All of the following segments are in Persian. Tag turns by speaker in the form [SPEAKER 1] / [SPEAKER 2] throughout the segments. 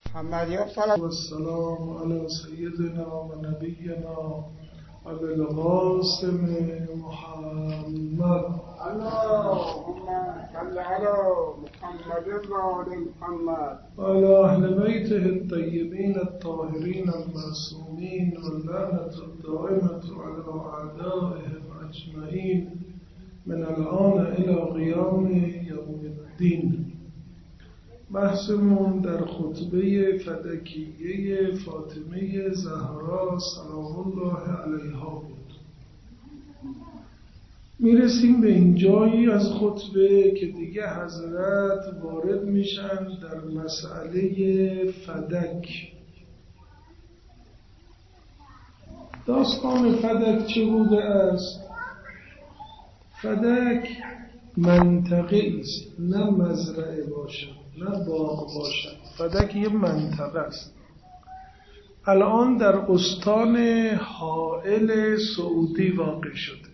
[SPEAKER 1] محمد یا صلی
[SPEAKER 2] والسلام علی سیدنا و نبینا ابی القاسم محمد.
[SPEAKER 1] اللهم صل علی محمد و آل محمد
[SPEAKER 2] و علی اهل بیته الطیبین الطاهرین المعصومین واللعنة الدائمة علی اعدائهم اجمعین من الان الی قیام یوم الدین. بحثمون در خطبه فدکیه فاطمه زهرا سلام الله علیها بود. میرسیم به این جایی از خطبه که دیگه حضرت وارد میشن در مسئله فدک. داستان فدک چه بوده است؟ فدک منطقه است، نه مزرعه باشد نه باغ باشد. فدک یه منطقه است. الان در استان حائل سعودی واقع شده.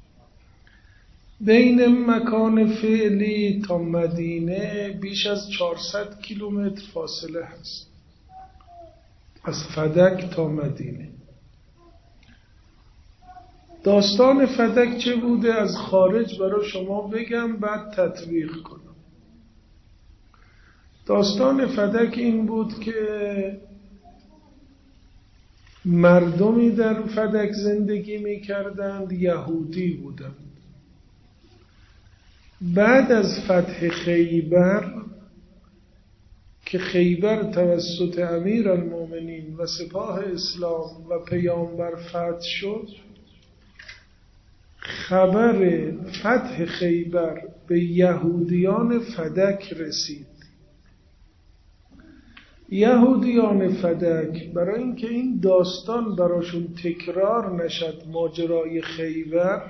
[SPEAKER 2] بین مکان فعلی تا مدینه بیش از 400 کیلومتر فاصله هست، از فدک تا مدینه. داستان فدک چه بوده؟ از خارج برای شما بگم بعد تطبیق کنم. داستان فدک این بود که مردمی در فدک زندگی می کردند، یهودی بودند. بعد از فتح خیبر که خیبر توسط امیرالمومنین و سپاه اسلام و پیامبر فتح شد، خبر فتح خیبر به یهودیان فدک رسید. یهودیان فدک برای اینکه این داستان براشون تکرار نشد، ماجرای خیبر،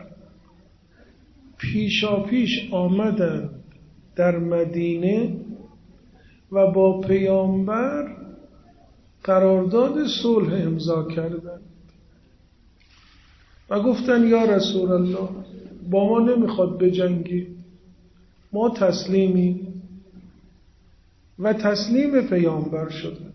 [SPEAKER 2] پیشاپیش آمدند در مدینه و با پیامبر قرارداد صلح امضا کردند و گفتن یا رسول الله با ما نمیخواد بجنگی، ما تسلیمیم، و تسلیم پیامبر شدند.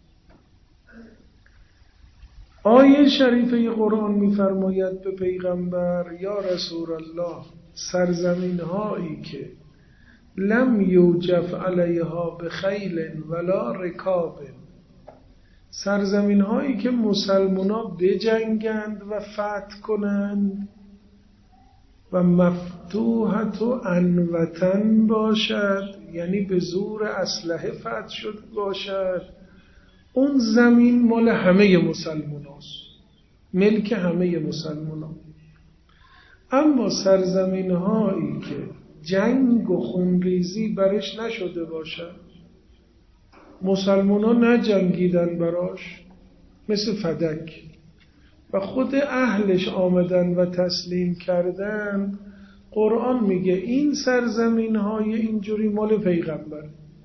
[SPEAKER 2] آیه شریفه قرآن می‌فرماید به پیغمبر یا رسول الله سرزمین هایی که لم یوجف علیها بخیل ولا رکاب، سرزمین هایی که مسلمونا بجنگند و فتح کنند و مفتوحت و عنوتن باشد، یعنی به زور اسلحه فتح شد باشد، اون زمین مال همه مسلمان هست، ملک همه مسلمان هست. اما سرزمین هایی که جنگ و خونریزی برش نشده باشد، مسلمان ها نجنگیدن براش، مثل فدک، و خود اهلش آمدن و تسلیم کردن، قرآن میگه این سرزمین های اینجوری مال پیغمبر.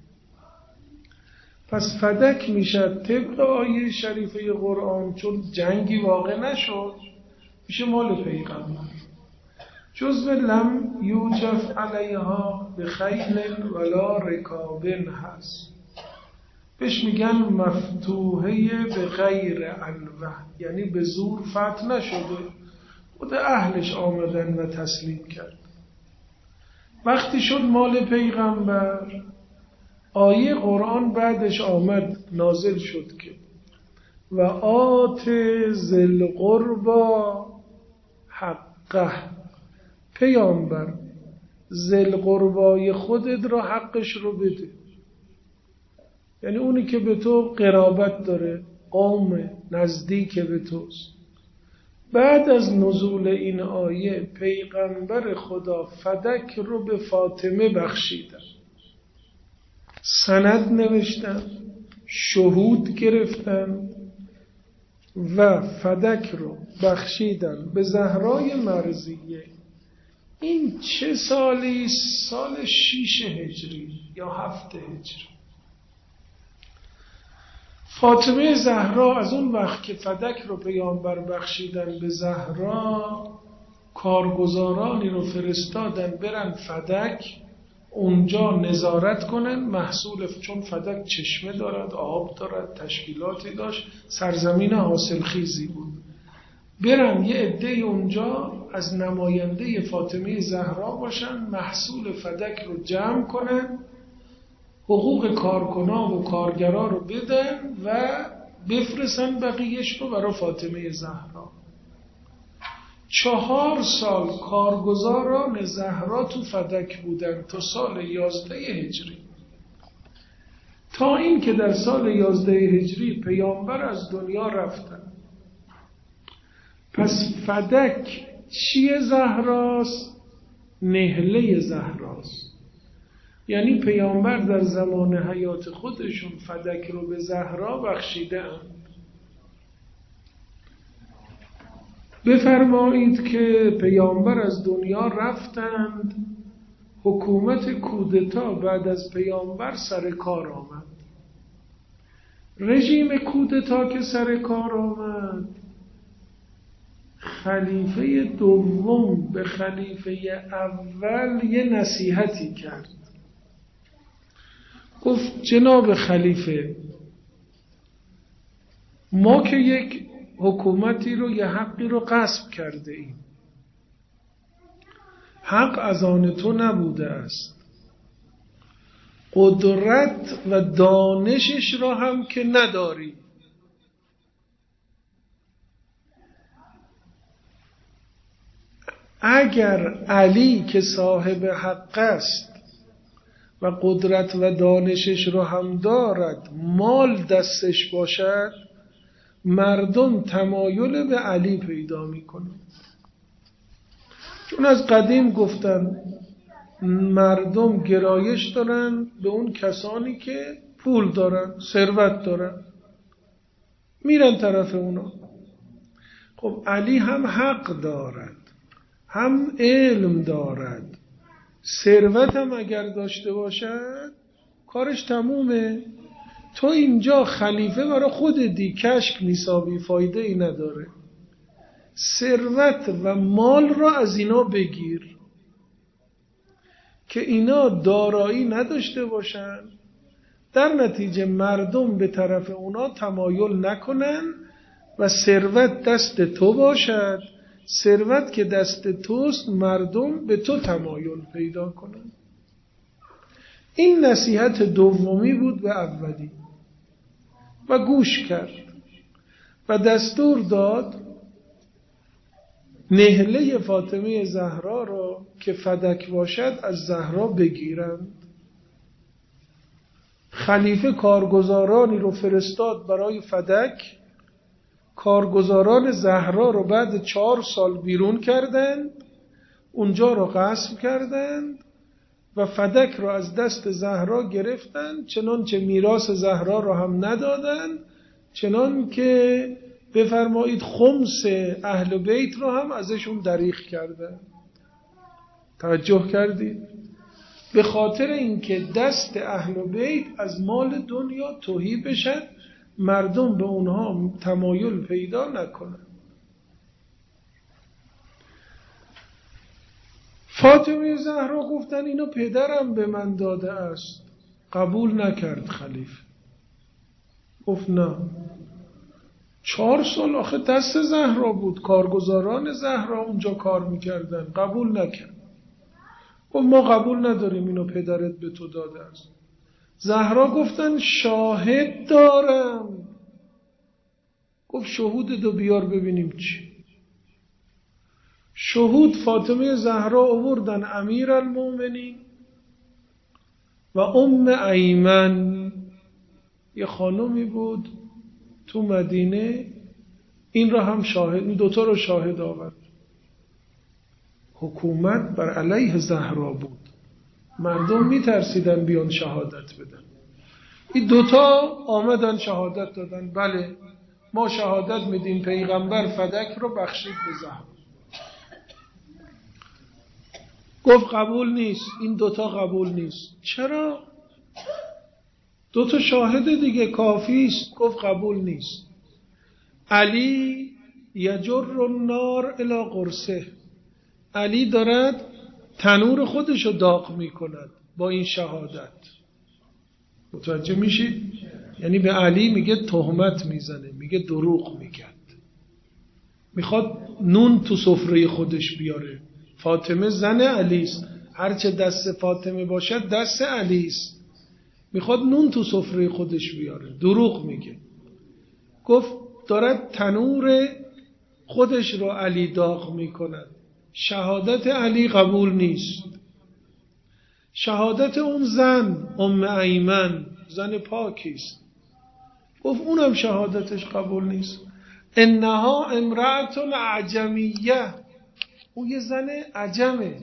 [SPEAKER 2] پس فدک میشه طبق آیه شریفه قرآن، چون جنگی واقع نشد، میشه مال پیغمبر. جزو لم یوجف علیها بخیل ولا رکابن هست، بهش میگن مفتوحه به غیر عنوه، یعنی به زور فتح نشده، خود اهلش آمدن و تسلیم کرد. وقتی شد مال پیغمبر، آیه قرآن بعدش آمد نازل شد که و آت ذی القربی حقه، پیامبر ذی القربی خودت را حقش رو بده، یعنی اونی که به تو قرابت داره، قوم نزدیک به توست. بعد از نزول این آیه پیغمبر خدا فدک رو به فاطمه بخشیدن، سند نوشتن، شهود گرفتن و فدک رو بخشیدن به زهرای مرضیه. این چه سالی؟ سال 6 هجری یا 7 هجری. فاطمه زهرا از اون وقت که فدک رو پیامبر بخشیدن به زهرا، کارگزارانی رو فرستادن برن فدک اونجا نظارت کنن محصول، چون فدک چشمه دارد، آب دارد، تشکیلاتی داشت، سرزمین حاصلخیزی بود. برن یه عده اونجا از نماینده فاطمه زهرا باشن، محصول فدک رو جمع کنن، حقوق کارکنان و کارگرا رو بدن و بفرستن بقیهش رو برای فاطمه زهرا. 4 سال کارگزاران زهرا تو فدک بودن تا سال 11 هجری، تا این که در سال 11 هجری پیامبر از دنیا رفتن. پس فدک چیه؟ زهراست، نهله زهراست. یعنی پیامبر در زمان حیات خودشون فدک رو به زهرا بخشیده اند. بفرمایید که پیامبر از دنیا رفتند، حکومت کودتا بعد از پیامبر سر کار آمد. رژیم کودتا که سر کار آمد، خلیفه دوم به خلیفه اول یه نصیحتی کرد. گفت جناب خلیفه، ما که یک حکومتی رو، یه حقی رو غصب کرده ایم، حق از آن تو نبوده است، قدرت و دانشش را هم که نداری. اگر علی که صاحب حق است و قدرت و دانشش را هم دارد، مال دستش باشد، مردم تمایل به علی پیدا میکنن. چون از قدیم گفتن مردم گرایش دارن به اون کسانی که پول دارن، ثروت دارن، میرن طرف اونا. خب علی هم حق دارد، هم علم دارد، ثروت هم اگر داشته باشد کارش تمومه. تو اینجا خلیفه برای خودتی، کشک نیسابی، فایده ای نداره. ثروت و مال را از اینا بگیر که اینا دارایی نداشته باشن، در نتیجه مردم به طرف اونا تمایل نکنن و ثروت دست تو باشد. ثروت که دست توست، مردم به تو تمایل پیدا کنن. این نصیحت دومی بود به اولی و گوش کرد و دستور داد نهله فاطمه زهرا را که فدک باشد از زهرا بگیرند. خلیفه کارگزارانی رو فرستاد برای فدک. کارگزاران زهرا رو بعد 4 سال بیرون کردند، اونجا رو غصب کردند و فدک رو از دست زهرا گرفتند، چنانچه میراث زهرا رو هم ندادند، چنان که بفرمایید خمس اهل بیت رو هم ازشون دریغ کردند. توجه کردید؟ به خاطر اینکه دست اهل بیت از مال دنیا تهی بشن، مردم به اونها تمایل پیدا نکنن. فاطمه زهرا گفتن اینو پدرم به من داده است. قبول نکرد خلیفه. گفت نه، 4 سال آخه دست زهرا بود، کارگزاران زهرا اونجا کار میکردن. قبول نکرد. گفت ما قبول نداریم، اینو پدرت به تو داده است. زهرا گفتن شاهد دارم. گفت شهودتو بیار ببینیم چی. شهود فاطمه زهرا آوردن امیرالمومنین و ام ایمن، یه خانومی بود تو مدینه، این را هم شاهد، این دوتا رو شاهد آورد. حکومت بر علیه زهرا بود، مردم میترسیدن بیان شهادت بدن. این دوتا آمدن شهادت دادن، بله ما شهادت میدیم پیغمبر فدک رو بخشید به زهرا. گفت قبول نیست، این دوتا قبول نیست. چرا؟ 2 شاهد دیگه کافی است. گفت قبول نیست. علی یجر النار الی قرصه، علی دارد تنور خودشو داغ میکند، با این شهادت. متوجه میشید؟ یعنی به علی میگه تهمت میزنه، میگه دروغ میگه، میخواد نون تو سفره خودش بیاره. فاطمه زن علیست، هرچه دست فاطمه باشد دست علیست، میخواد نون تو سفره خودش بیاره. دروغ میگه. گفت دارد تنور خودش رو علی داغ میکند. شهادت علی قبول نیست. شهادت اون زن ام ایمن زن پاکیست. گفت اونم شهادتش قبول نیست. انها امرأة اعجمیه، او یه زن عجمه،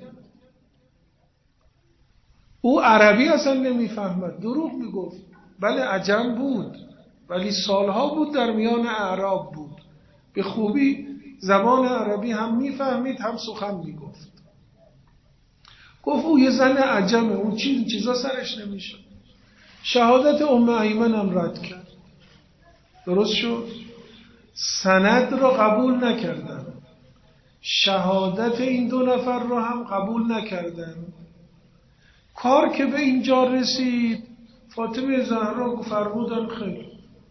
[SPEAKER 2] او عربی اصلا نمیفهمد. دروغ میگفت. بله عجم بود، ولی سالها بود در میان اعراب بود، به خوبی زبان عربی هم میفهمید هم سخن میگفت. گفت او یه زن عجمه، اون چیزا سرش نمیشه. شهادت ام ایمن هم رد کرد. درست شد؟ سند را قبول نکردن، شهادت این دو نفر را هم قبول نکردن. کار که به اینجا رسید، فاطمه زهرا فرمودن خیر،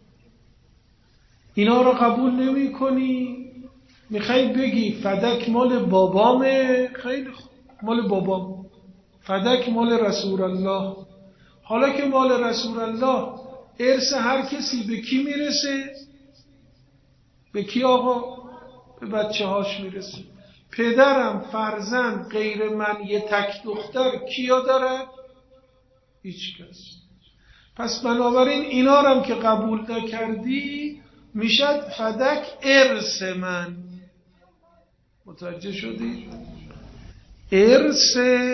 [SPEAKER 2] اینا را قبول نمی کنی؟ میخوای بگی فدک مال بابامه؟ خیلی مال بابام. فدک مال رسول الله. حالا که مال رسول الله، ارث هر کسی به کی میرسه؟ به کی آقا؟ به بچه هاش میرسه. پدرم فرزند غیر من یه تک دختر کیا دارد؟ هیچ کس. پس بنابراین اینا رو هم که قبول نکردی میشد فدک ارث من. متوجه شدید؟ ارث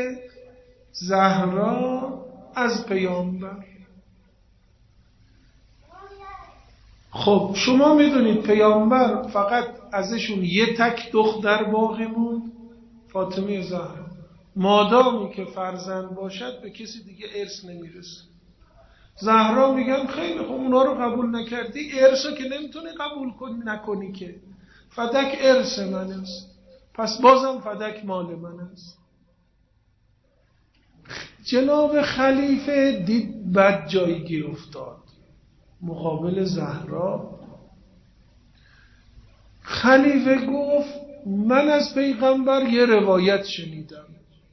[SPEAKER 2] زهرا از پیامبر. خب شما میدونید پیامبر فقط ازشون یه تک دختر باقی موند، فاطمه زهرا. مادامی که فرزند باشد به کسی دیگه ارث نمیرسه. زهرا میگن خیلی خب اونا رو قبول نکردی، ارثو که نمیتونی قبول نکنی که. فدک ارث من است، پس بازم فدک مال من است. جناب خلیفه دید بد جایی گیر افتاد مقابل زهرا. خلیفه گفت من از پیغمبر یه روایت شنیدم،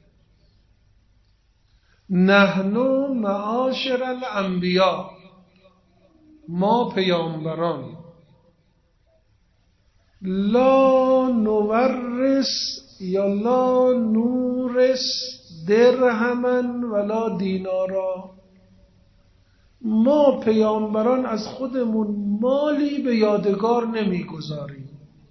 [SPEAKER 2] نحن معاشر الانبیا، ما پیامبران، لا نورث یا لا نورث درهما ولا دینارا، ما پیامبران از خودمون مالی به یادگار نمیگذاریم.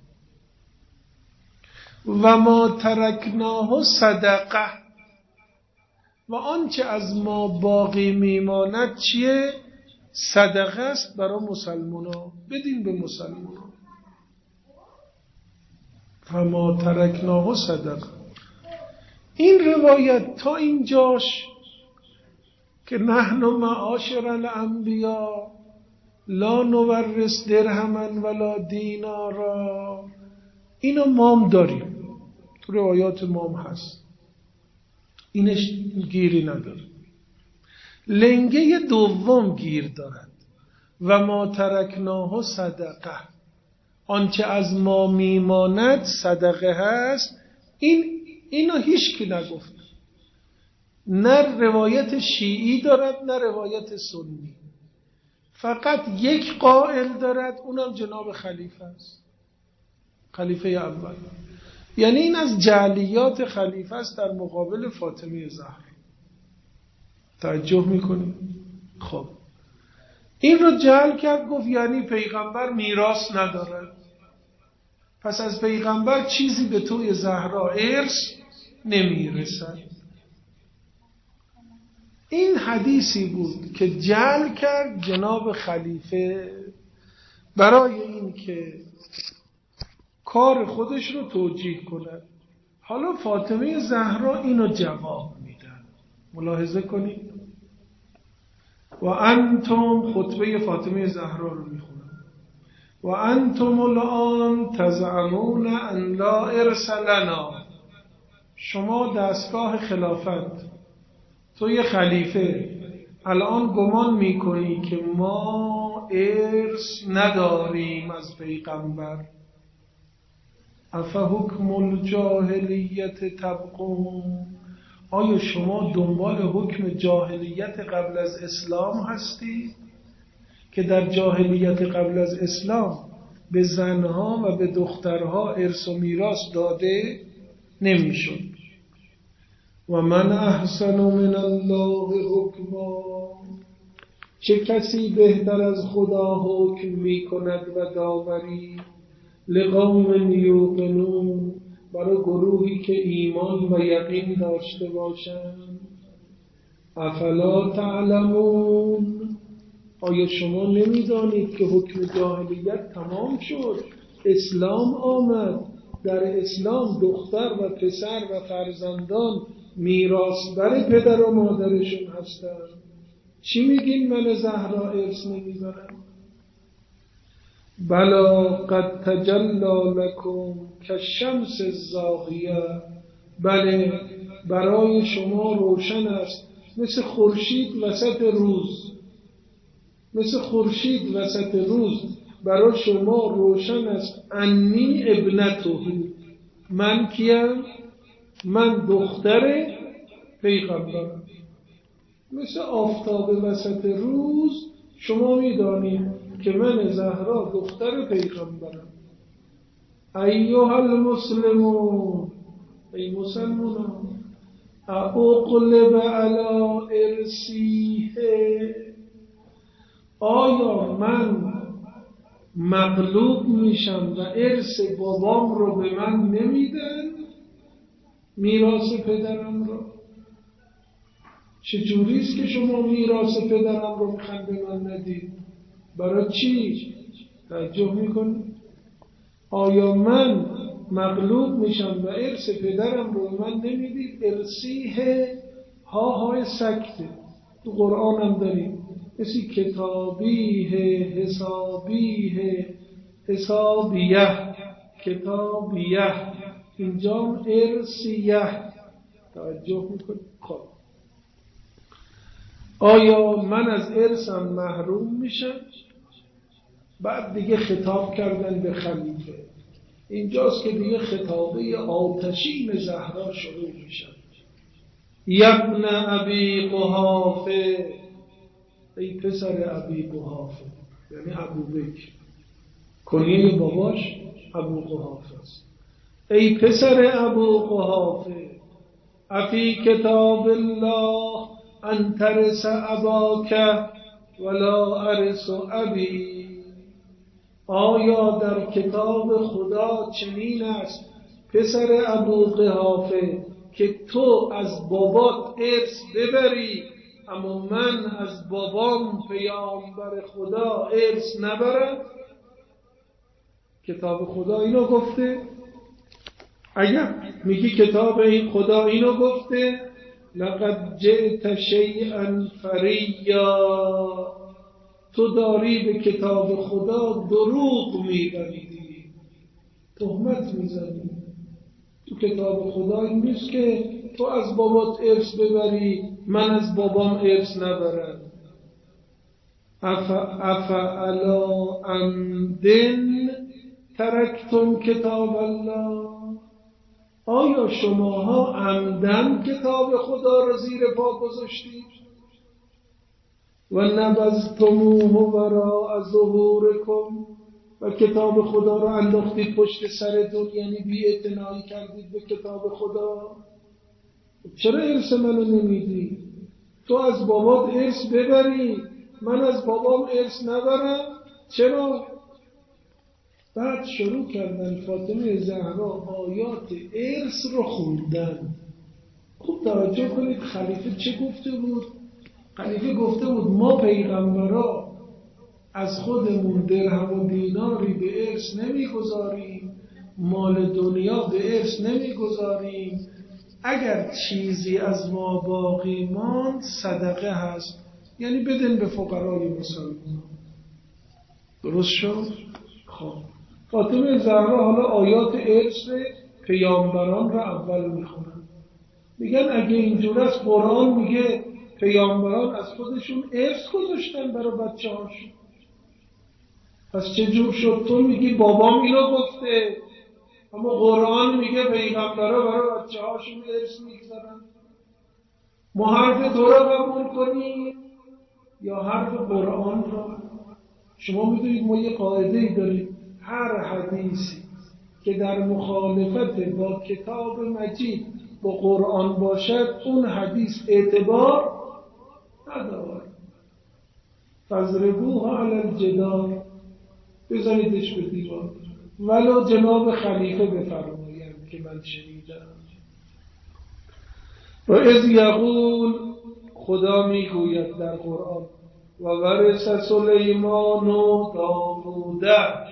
[SPEAKER 2] و ما ترکناه صدقه، و آنچه از ما باقی میماند چیه؟ صدقه است برای مسلمانا، بدین به مسلمانا. و ما ترکناه صدقه. این روایت تا اینجاش که نحن معاشر الانبیا لا نورث درهما ولا دینارا، اینو مام داریم، تو روایات مام هست، اینش گیری نداره. لنگه دوم گیر دارد، و ما ترکناه صدقه، آنچه از ما میماند صدقه هست. اینو هیچ کی نگفت، نه روایت شیعی دارد نه روایت سنی، فقط یک قائل دارد، اونم جناب خلیفه است، خلیفه اول. یعنی این از جعلیات خلیفه است در مقابل فاطمه زهرا. توجه میکنید؟ خب این رو جعل کرد، گفت یعنی پیغمبر میراث ندارد، پس از پیغمبر چیزی به توی زهرا ارث نمیرسد. این حدیثی بود که جعل کرد جناب خلیفه برای این که کار خودش رو توجیه کند. حالا فاطمه زهرا اینو جواب میدن. ملاحظه کنید. و انتم، خطبه فاطمه زهرا رو میخونم. و انتم الان تزعمون ان لا ارث لنا، شما دستگاه خلافت تو یه خلیفه الان گمان میکنی که ما ارث نداریم از پیغمبر، افحکم الجاهلیت تبغون، آیا شما دنبال حکم جاهلیت قبل از اسلام هستی که در جاهلیت قبل از اسلام به زنها و به دخترها ارث و میراث داده نمیشد؟ و من احسن من الله حکما، چه کسی بهتر از خدا حکم می کند و داوری، لقوم یوقنون، برای گروهی که ایمان و یقین داشته باشند. افلا تعلمون، آیا شما نمیدانید که حکم جاهلیت تمام شد، اسلام آمد، در اسلام دختر و پسر و فرزندان میراث پدر و مادرشون هستند. چی میگین من زهرا ارث نمیبرم؟ بلا قد تجلی لکم کالشمس الزاهیه، بله برای شما روشن است مثل خورشید وسط روز، مثل خورشید وسط روز برای شما روشن است. انی ابنته، من کیم؟ من دختر پیغمبرم. مثل آفتاب وسط روز شما میدانید که من زهرا دختر پیغمبرم. ایها المسلمون، ای مسلمانان، اقلب علی ارثیه، آیا من مغلوب میشم و ارث بابام رو به من نمیدن، میراث پدرم رو؟ چجوریست که شما میراث پدرم رو میخواین به من ندید؟ برای چی؟ توجه میکنید؟ آیا من مغلوب میشم و ارث پدرم رو من نمیدید؟ ارثیه های سکته تو قرآن هم داریم، مثل کتابیه، حسابیه، حسابیه، کتابیه، اینجا ارثیه. توجه میکنید؟ خب آیا من از ارثم محروم میشم؟ بعد دیگه خطاب کردن به خلیفه، اینجاست که دیگه خطابه آتشین زهرا شروع میشه. یبن ابی قحافه، ای پسر ابی قحافه، یعنی ابو بکر، کنیه باباش ابو قحافه است. ای پسر ابو قحافه، افی کتاب الله ان ترث اباک ولا ارث ابی، آیا در کتاب خدا چنین است پسر ابو قحافه که تو از بابات ارث ببری اما من از بابام پیامبر خدا ارث نبرم؟ کتاب خدا اینو گفته؟ اگر میگی کتاب این خدا اینو گفته، لقد جئت شیئا فریا، تو داری به کتاب خدا دروغ میبندی، تهمت میزنی. تو کتاب خدا این نیست که تو از بابات ارث ببری من از بابام ارث نبرم. افعلا عمدن ترکتم کتاب الله، آیا شماها عمدن کتاب خدا را زیر پا گذاشتید؟ و نبذتموه وراء ظهورکم، و کتاب خدا را انداختید پشت سرتون، یعنی بی‌اعتنایی کردید به کتاب خدا. چرا ارث منو نمیدی؟ تو از بابات ارث ببری من از بابام ارث نبرم؟ چرا؟ بعد شروع کردن فاطمه زهرا آیات ارث رو خوندن. خوب توجه کنید خلیفه چه گفته بود؟ خلیفه گفته بود ما پیغمبرا از خودمون درهم و دیناری به ارث نمیگذاریم، مال دنیا به ارث نمیگذاریم، اگر چیزی از ما باقی ماند صدقه هست، یعنی بدن به فقرای مسلمان. درست شد؟ خب فاطمه زهرا حالا آیات ارث پیامبران را اول میخونن. میگن اگه اینجور است قرآن میگه پیامبران از خودشون ارث گذاشتن برای بچه‌هاشون، پس چه جور شد تو میگی بابام اینو گفته اما قرآن میگه پیغمبرا برای بچه‌هاشون ارث میگذارن؟ ما حرف تو را قبول کنیم یا حرف قرآن را؟ شما میدونید ما یه قاعده‌ای داریم، هر حدیثی که در مخالفت با کتاب مجید با قرآن باشد اون حدیث اعتبار ندارد. فضربوها علی الجدار، بزنیدش به دیوار. ولو جناب خلیفه بفرمایند که من شنیدم. و اذ یقول، خدا میگوید در قرآن، و ورث سلیمان و داوود،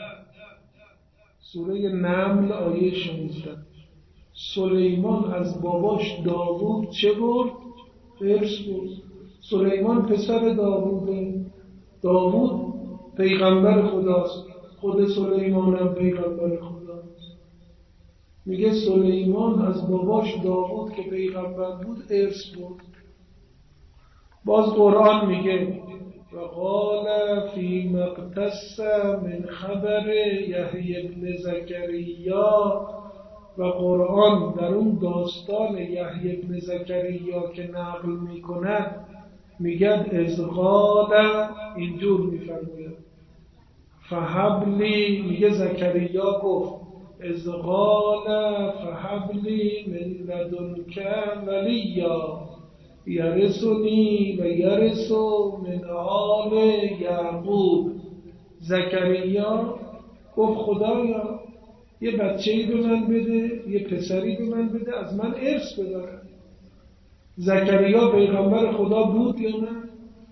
[SPEAKER 2] سوره نمل آیه 16. سلیمان از باباش داوود چه برد؟ ارث برد. سلیمان پسر داووده، داوود پیغمبر خداست، خود سلیمان هم پیغمبر خداست. میگه سلیمان از باباش داوود که پیغمبر بود ارث برد. باز قرآن میگه و قال فی مقتص من خبر یحیی بن زکریا، و قرآن در اون داستان یحیی بن زکریا که نقل میکند میگد از قال، اینجور میفرماید فهبلی، میگه زکریا گفت از قال فهبلی من لدنک ولیا یرثنی و یرث من آل یعقوب. زکریا گفت خدایا یه بچه‌ای به من بده، یه پسری به من بده از من ارث ببره. زکریا پیغمبر خدا بود یا نه؟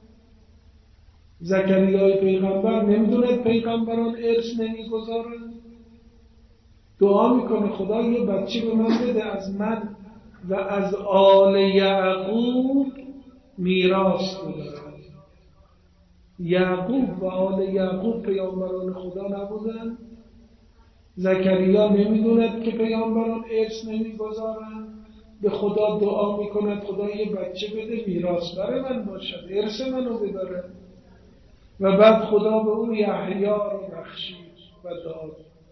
[SPEAKER 2] زکریای پیغمبر نمیدونه پیغمبران ارث نمیگذارن؟ دعا میکنه خدا یه بچه به من بده از من و از آل یعقوب میراث ببرن. یعقوب و آل یعقوب پیامبران خدا نبودن؟ زکریا نمیدوند که پیامبران ارث نمیگذارن؟ به خدا دعا میکند خدا یه بچه بده میراث برای من باشد، ارث منو ببره. و بعد خدا به اون یحیی رو بخشید و داد.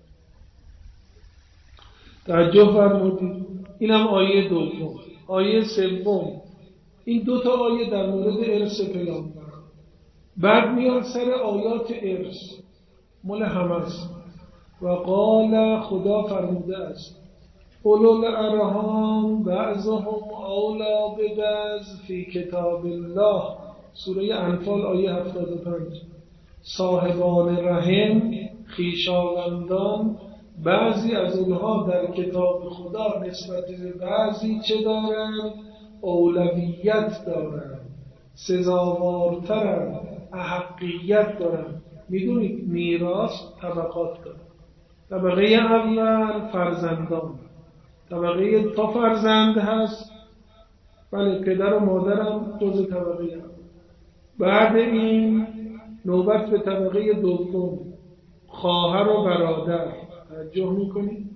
[SPEAKER 2] توجه فرمودید؟ اینم آیه دوم. آیه سوم، این دو تا آیه در مورد ارث پیامبران. بعد میان سر آیات ارث مال همه است. و قال، خدا فرموده است اولو الارحام بعضهم اولی ببعض فی کتاب الله، سوره انفال آیه 75. صاحبان رحم، خویشاوندان، بعضی از اونها در کتاب خدا نسبت به بعضی چه دارند؟ اولویت دارند، سزاوارترند، احقیت دارند. میدونید میراث طبقات داره. طبقه اول فرزندان، طبقه تا فرزند هست، بله پدر و مادرم جز طبقه اول. بعد این نوبت به طبقه دوم، خواهر و برادر. توجه میکنید؟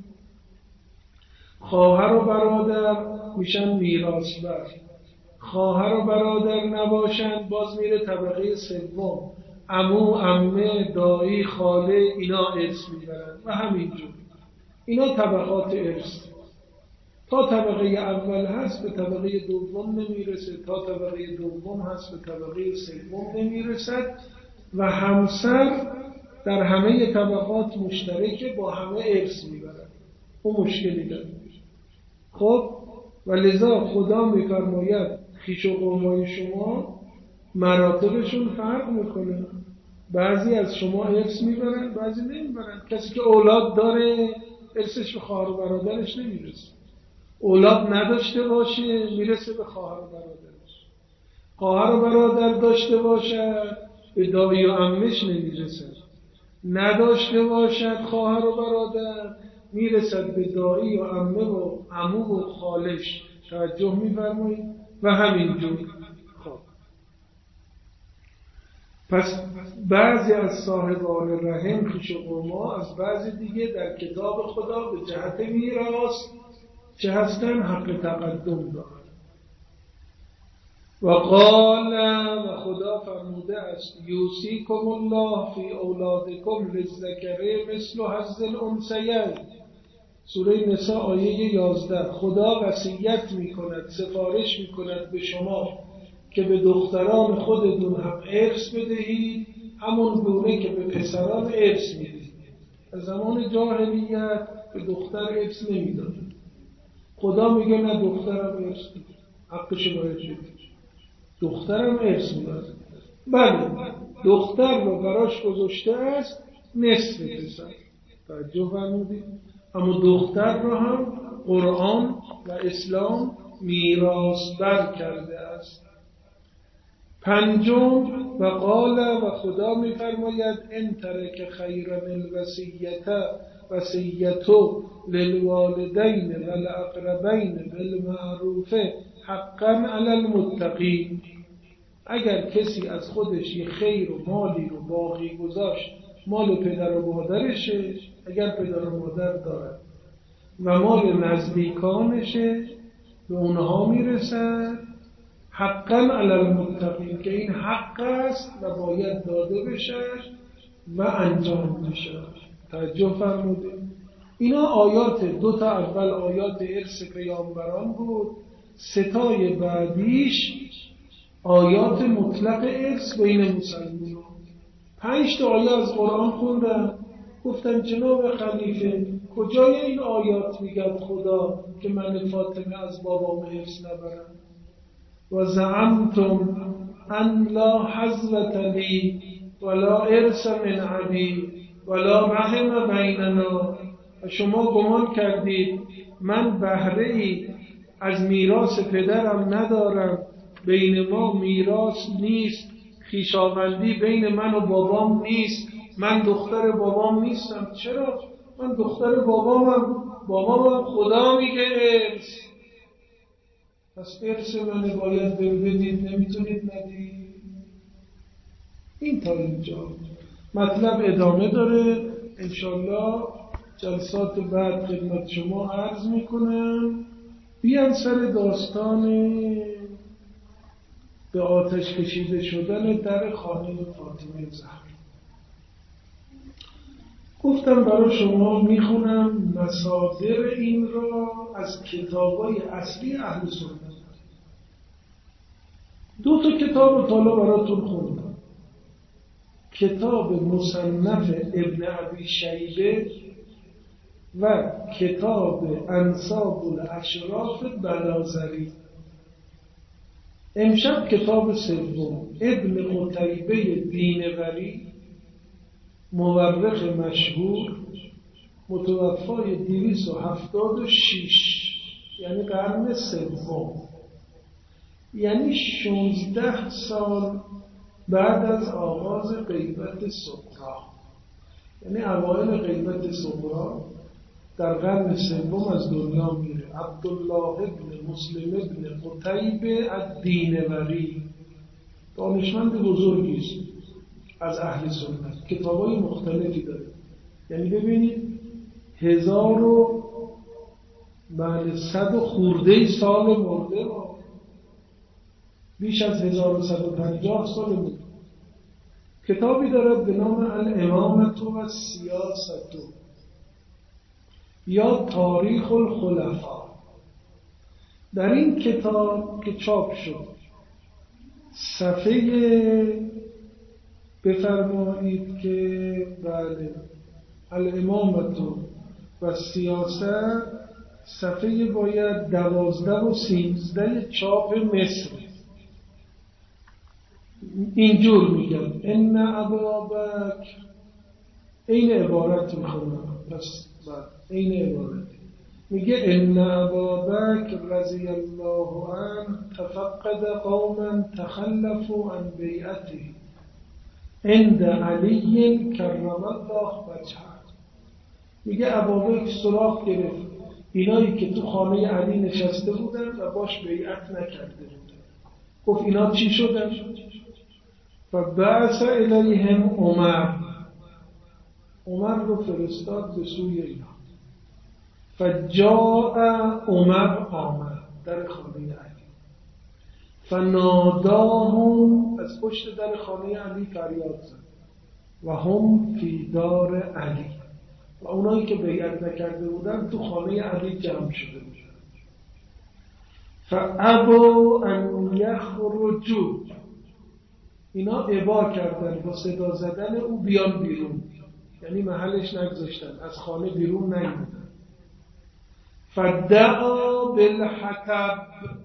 [SPEAKER 2] خواهر و برادر میشن میراث‌بر. خواهر و برادر نباشند باز میره طبقه سوم، عمو، عمه، دایی، خاله، اینا ارث میبرن و همینجور. اینا طبقات ارث. تا طبقه اول هست به طبقه دوم نمیرسه، تا طبقه دوم هست به طبقه سوم نمیرسد و همسر در همه طبقات مشترکه، با همه ارث میبرن. اون مشکلی داره. خب و لذا خدا میفرماید خویش و قومای شما مراتبشون فرق میکنه. بعضی از شما ارث میبرن، بعضی نمیبرن. کسی که اولاد داره ارثش به خواهر و برادرش نمیرسه. اولاد نداشته باشه میرسه به خواهر و برادرش. خواهر و برادر داشته باشد به دایی و عمش نمیرسه. نداشته باشد خواهر و برادر میرسد به دایی و عمه و عمو و خالش. توجه میفرمایید؟ و همینجور. خب پس بعضی از صاحبان رحم خویش و قوما از بعضی دیگه در کتاب خدا به جهت میراث چه هستن؟ حق تقدم دارن. و قال و خدا فرموده است یوصیکم الله فی اولادکم للذکر مثل حظ الانثیین. سوره نساء آیه 11. خدا وصیت میکند، سفارش میکند به شما که به دختران خودتون هم ارث بدهید همون گونه که به پسران ارث میدهید. از زمان جاهلیت به دختر ارث نمیداد. خدا میگه نه دخترم ارث میده، حقش باید بده. دخترم ارث میداد. بله دختر رو براش گذاشته است نصف پسر. توجه فرمودید؟ اما دختر رو هم قرآن و اسلام میراث بر کرده است. پنجم و قال و خدا میفرماید ان ترک خیرا الوصیت للوالدین والاقربین بالمعروف حقا علی المتقین. اگر کسی از خودش یه خیر و مالی رو باقی گذاشت، مال پدر و مادرشه اگر پدر و مادر دارد و مال نزدیکانشه به اونها میرسد، حقا علی المتقین که این حق است و باید داده بشه و انجام بشه. توجه فرمودید؟ اینا آیات دو تا اول آیات ارث پیامبران بود، ستای بعدیش آیات مطلق ارث بین مسلمانان. 5 تا آیه از قرآن خوندن، گفتن جناب خلیفه کجای این آیات میگه خدا که من فاطمه از بابام ارث نبرم؟ و زعمتم ان لا حظوة لی ولا ارث من ابی ولا رحم بیننا. و شما گمان کردید من بهره ای از میراث پدرم ندارم، بین ما میراث نیست، خویشاوندی بین من و بابام نیست، من دختر بابام نیستم. چرا؟ من دختر بابامم خدا میگه ارث. پس ارث من باید بدید، نمیتونید ندید. این تا اینجا مطلب ادامه داره، انشالله جلسات بعد خدمت شما عرض میکنم. بیان سر داستان به آتش کشیده شدن در خانه فاطمه زهرا. گفتم برای شما میخونم مصادر این را از کتابای اصلی اهل سنت. 2 تا کتاب طالا براتون خوندم. کتاب مصنف ابن ابی شیبه و کتاب انساب الاشراف بناظری. امشب کتاب سوم ابن قتیبه دینوری، مورخ مشهور، متوفای 276 یعنی قرن سوم، یعنی 16 سال بعد از آغاز غیبت صغرا، یعنی اوایل غیبت صغرا در قرن سوم از دنیا میره. عبدالله ابن مسلم ابن قتیبه الدینوری دانشمند بزرگی است از اهل سنت، کتابای مختلفی داره. یعنی ببینید 1100 خورده سال مرده، بیش از 1150 سال مرده. کتابی دارد به نام الامامة و السیاست یا تاریخ الخلفاء. در این کتاب که چاپ شد صفحه بفرمایید که بله الامامة و السیاست صفحه باید 12 و 13 چاپ مصر. اینجور میگم ان ابابکر، این عبارت میخونم پس این عبارت میگه ان ابابکر رضی الله عنه تفقد قوما تخلفوا عن بیعته عند علی کرم الله وجهه. میگه ابابکر سراغ گرفت اینایی که تو خانه علی نشسته بودن و باش بیعت نکرده بودن. گفت اینا چی شدن؟ فبعث الیهم عمر رو فرستاد به سوی اینا. فجاء عمر آمد در خانه علی. فناداهم، از پشت در خانه علی فریاد زد، و هم فی دار علی، و اونایی که بیعت نکرده بودن تو خانه علی جمع شده بودن. فابوا ان یخرجوا، اینا ابا کردن با صدا زدن او بیان بیرون، یعنی محلش نگذاشتن، از خانه بیرون نیومدن. فدعا بالحطب،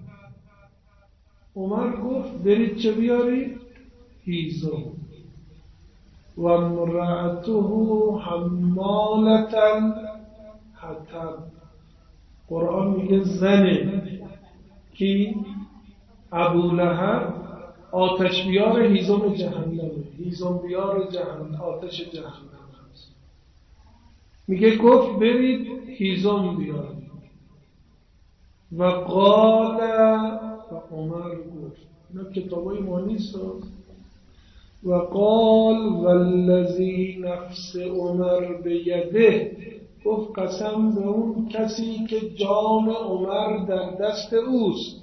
[SPEAKER 2] عمر گفت برید چه بیارید؟ هیزم. و امرأته حمالة الحطب، قرآن میگه زنه کی؟ ابولهب آتش بیار هیزم جهنمه، هیزم بیار جهنم، آتش جهنم هست. میگه گفت برید هیزم بیارید. و قال، و عمر گفت، اینا کتابای ما نیست. و قال والذی نفس عمر بیده، گفت قسم به اون کسی که جان عمر در دست اوست،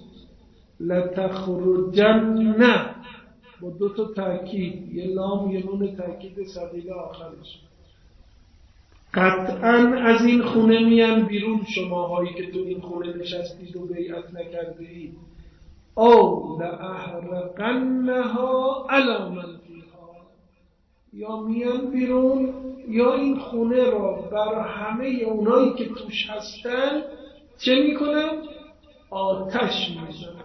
[SPEAKER 2] لتخرجن، با دو تا تأکید، یه لام یه نون تأکید ثقیله آخرش، قطعا از این خونه میان بیرون شماهایی که تو این خونه نشستید و بیعت نکرده اید. او لأحرقنها علی من فیها، یا میان بیرون یا این خونه را بر همه اونایی که توش هستن چه میکنن؟ آتش میزنن.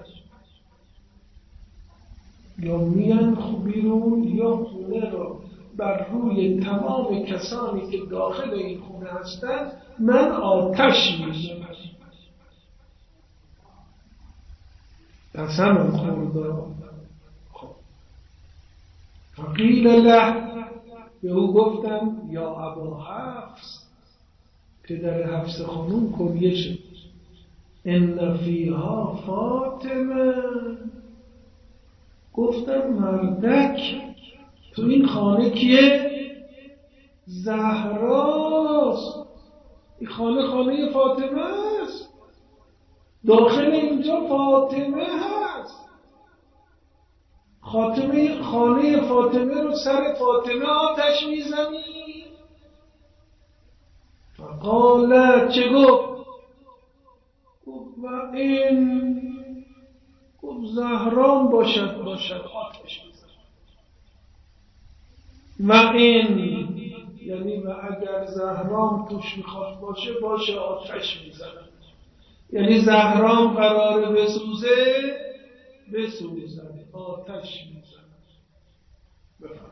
[SPEAKER 2] یا میان بیرون یا خونه را بر روی تمام کسانی که داخل این خونه هستن من آتش میزنم. قسم خورده. خب فقیل له، به او گفتم یا ابا حفص، پدر حفص خانوم کنیشه، ان فیها فاطمه، گفتم مردک تو این خانه کیه؟ زهراست. این خانه فاطمه است، داخل اینجا فاطمه هست. خانه فاطمه رو سر فاطمه آتش میزنی؟ فقال، چه گفت؟ گفت و این، گفت زهران باشد آتش میزنی. و این یعنی و اگر زهران توش میخواد باشه آتش میزنه، یعنی زهران قراره بسوزه آتش میزنه. بفهم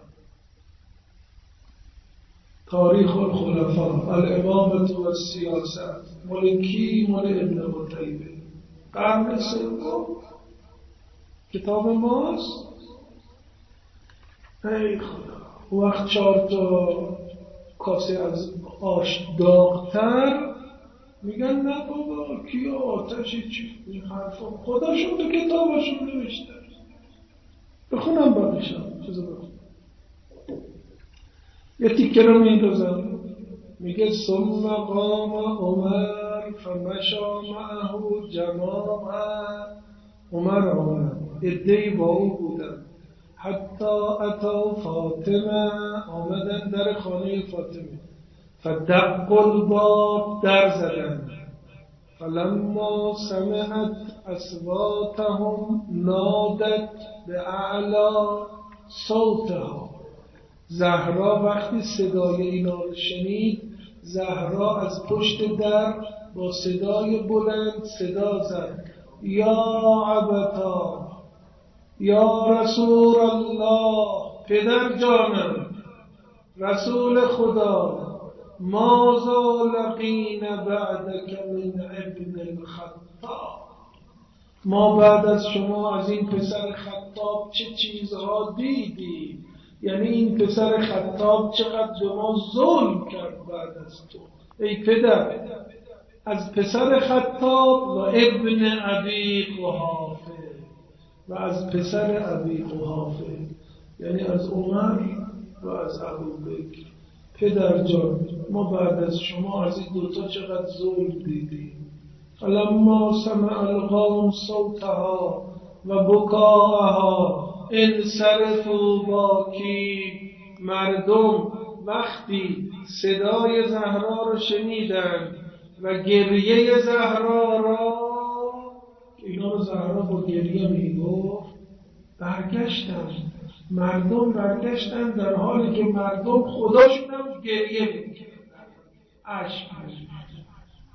[SPEAKER 2] تاریخ الخلفاء الامامة و السیاست، ملکی مال ابن قتیبه، قرن سوم، کتاب ماست. ای خدا، وقت 4 تا کاسه از آش داغتر میگن نه بابا کیا آتشی چی، این حرفا خداشون تو کتاباشون نوشته. بخونم بعدشم چیزا بخونم، یه تیکه رو میندازم. میگه ثم قام عمر فمشا معه جماعه، عمر آمد عده‌ای با او بودن، حتی اتا فاطمه، آمدن در خانه فاطمه، فدقوا الباب، در زدن، فلما سمعت اصواتهم نادت باعلی صوتها، زهرا وقتی صدای اینا رو شنید، زهرا از پشت در با صدای بلند صدا زد، یا ابتا، یا رسول الله، پدر جانم، رسول خدا، ماذا لقینا بعدک من ابن الخطاب، ما بعد از شما از این پسر خطاب چه چیزها دیدیم، یعنی این پسر خطاب چقدر به ما ظلم کرد بعد از تو ای پدر. از پسر خطاب و ابن ابی قحافه، و از پسر ابی قحافه، یعنی از عمر و از ابوبکر. پدر جان، ما بعد از شما از این دوتا چقدر ظلم دیدیم. فلما سمع القوم صوتها، و بکاها انصرفوا باکی. مردم وقتی صدای زهرا رو شنیدن و گریه زهرا را، اینا رو زهرا با گریه میگفت، برگشتن. مردم برگشتن در حالی که مردم خداشون هم گریه میکردن، اشک میریختن.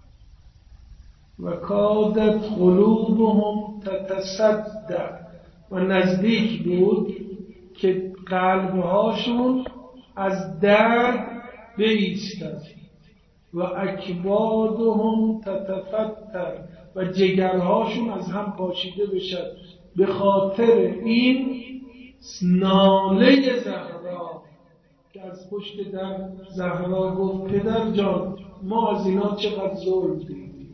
[SPEAKER 2] و کادت قلوبهم تتصدع، و نزدیک بود که قلبهاشون از درد بایستد. و اکبادهم تتفتر، و جگرهاشون از هم پاشیده بشد به خاطر این ناله زهرا که از پشت در زهرا گفت پدر جان ما از اینا چقدر ظلم دیدیم.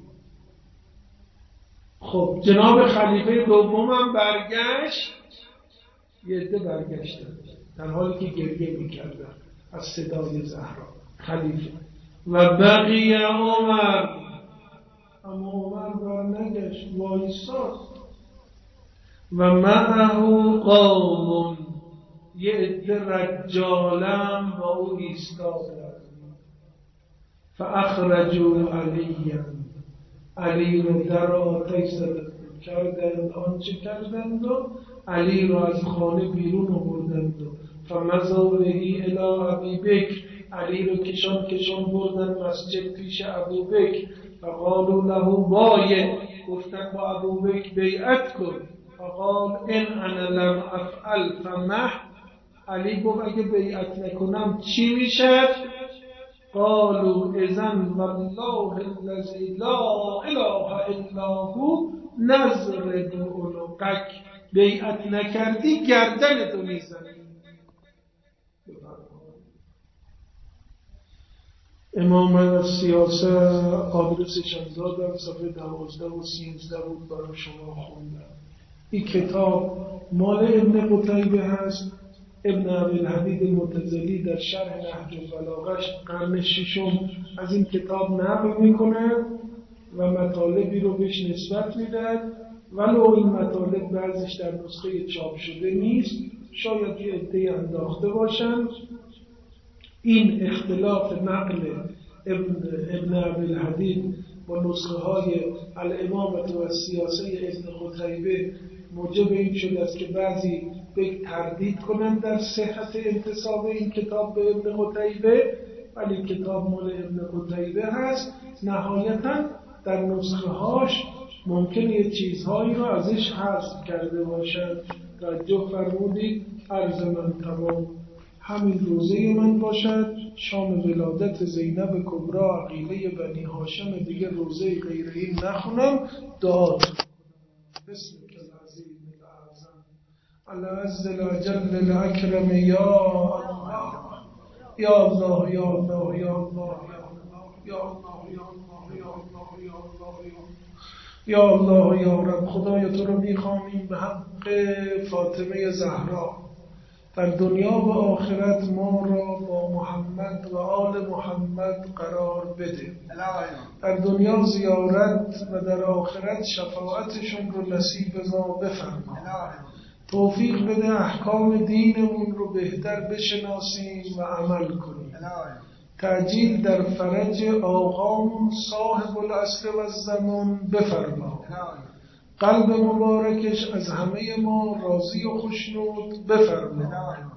[SPEAKER 2] خب جناب خلیفه دومم برگشت، یه عده برگشتن در حالی که گریه میکردن از صدای زهرا خلیفه. و بقی عمر، اما عمر برنگشت، وایساد. و معه قوم، یه عده رجالم با او ایستادن. فاخرجوا علی رو در آتش زدند کردند آنچه کردند و علی رو از خانه بیرون آوردند و فمضوا به الی ابی بکر، علی رو کشان بردن مسجد پیش ابوبکر. فقالوا له بایع، گفتن با ابوبکر بیعت کن. فقال ان انا لم افعل فمه، علی گفت اگه بیعت نکنم چی میشه؟ قالوا اذن والله الذی لا اله الا هو نضرب عنقک، بیعت نکردی گردنتو میزنی. امام السیاسه آدرسشان دادم، صفحه 12 و 13 بود برای شما خوندم. این کتاب مال ابن قتیبه هست. ابن ابی‌الحدید المعتزلی در شرح نهج البلاغه قرن ششم از این کتاب نقل میکنه و مطالبی رو بهش نسبت میده، ولو این مطالب بعضیش در نسخه چاپ شده نیست، شاید یه عده‌ای انداخته باشن. این اختلاف نقل ابن ابی‌الحدید با نسخه های الامامة و سیاسه ابن قتیبه موجب این شده است که بعضی به تردید کنند در صحت انتساب این کتاب به ابن قتیبه، ولی کتاب مال ابن قتیبه هست. نهایتاً در نسخه هاش ممکنه یه چیزهایی رو ازش حذف کرده باشند. توجه فرمودید. عرض من تمام. همین روزه من باشد، شام ولادت زینب کبری عقیله بنی هاشم، دیگه روزه غیر این نخونم. دعا بسم العظیم الاعظم العز الاجل الاکرم یا الله یا الله یا الله یا الله یا الله یا الله یا الله یا الله یا الله یا رب. خدایا تو رو میخوانیم به حق فاطمه زهرا در دنیا و آخرت ما را با محمد و آل محمد قرار بده. در دنیا زیارت و در آخرت شفاعتشون رو نصیب ما بفرما. توفیق بده احکام دینمون رو بهتر بشناسیم و عمل کنیم. تعجیل در فرج آقامون صاحب العصر و الزمان بفرما. قلب مبارکش از همه ما راضی و خوشنود بفرما.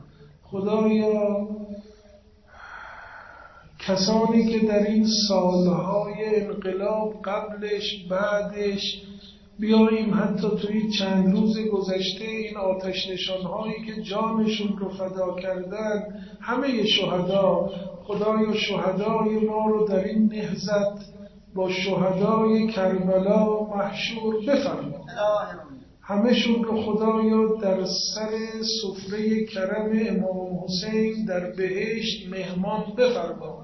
[SPEAKER 2] خدایا کسانی که در این سالهای انقلاب قبلش بعدش بیاییم حتی توی چند روز گذشته این آتش نشانهایی که جانشون رو فدا کردن، همه شهدا، خدایا شهدای ما رو در این نهضت با شهدای کربلا محشور بفرما. همه‌شون رو خدایا در سر سفره کرم امام حسین در بهشت مهمان بفرما.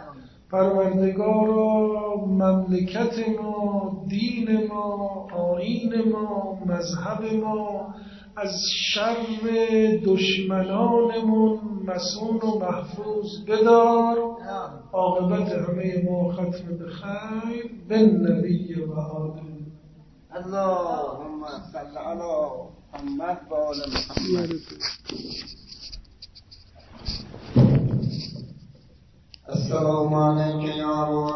[SPEAKER 2] پروردگارا مملکت ما، دین ما، آیین ما، مذهب ما از شر دشمنانمون مصون و محفوظ بدار. عاقبت همه ما ختم به خیر. بالنبی و آله
[SPEAKER 1] اللهم صل على محمد و آل محمد. السلام علیکم یا